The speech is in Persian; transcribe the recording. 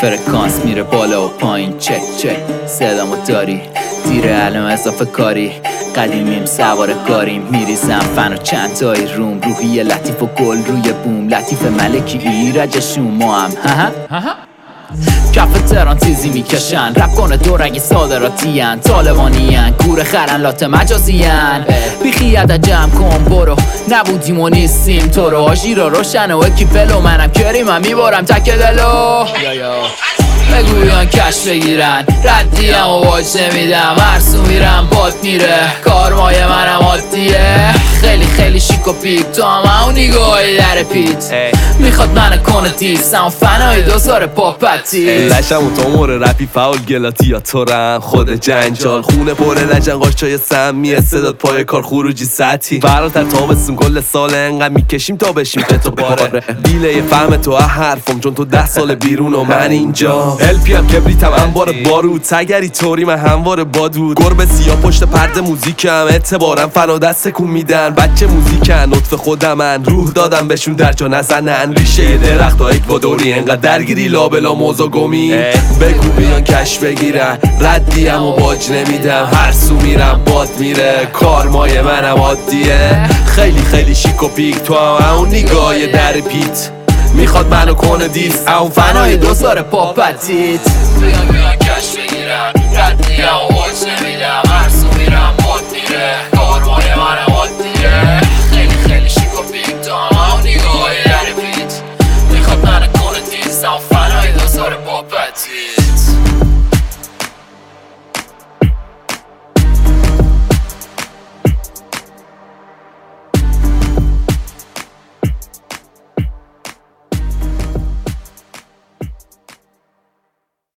فرکانس میره بالا و پایین، چک چک صدامو داری، دیر علم اضافه کاری، قدیمیم سوار کاریم، میریزم فن و چند تایی روم، روحی لطیف و گل روی بوم، لطیف ملکی ایرج شما هم کف تران تیزی میکشن، رپ کنه دورنگی صادراتیان، طالبانیان گور خرن لات مجازیان، بیخی عدد جمع کن برو، نبودیم و نیستیم تو رو، آژی رو روشن و اکیپلو، منم کریمم میبارم تک دلو، بگویان کش بگیرن، ردیم و واج نمیدم، هرسو میرم باد میره، کارمای منم عادیه، خیلی خیلی شیک و پیک، تو هم اون نگاهی در پیت، میخواد من کنه دیس، هم فنای دوزار پاپتی، لشم و تومور رپی فاول گلاتی یا تورم خود جنجال، خونه پر لجن قاشای سمی، صداد پای کار خروجی سطحی، فراتر تابستون کل سال انقدر میکشیم تا بشیم که تو باره، دیله فهم تو حرفم چون تو 10 سال بیرون و من اینجا، الپی هم کبریتم انبار بارود، تگری توری من هموار بادود، گربه سیاه پشت پرده موزیکم، اعتبارم فنا دست کن میدن، بچه موزیکن نطف خودم من، روح دادم بهشون در جا نزنن، ریشه درخت ها اکوادوری انقدر درگیری لابلا موزا گمی، بگو بیان کش بگیرن، ردیم و باج نمیدم، هر سو میرم باد میره، کارمای منم عادیه، خیلی خیلی شیک و پیک، تو هم اون نگاه در پیت، میخواد منو کنه دیس، اون فنای دوزار پاپتیت، بیان کش بگیرن، ردیم و باج نمیدم،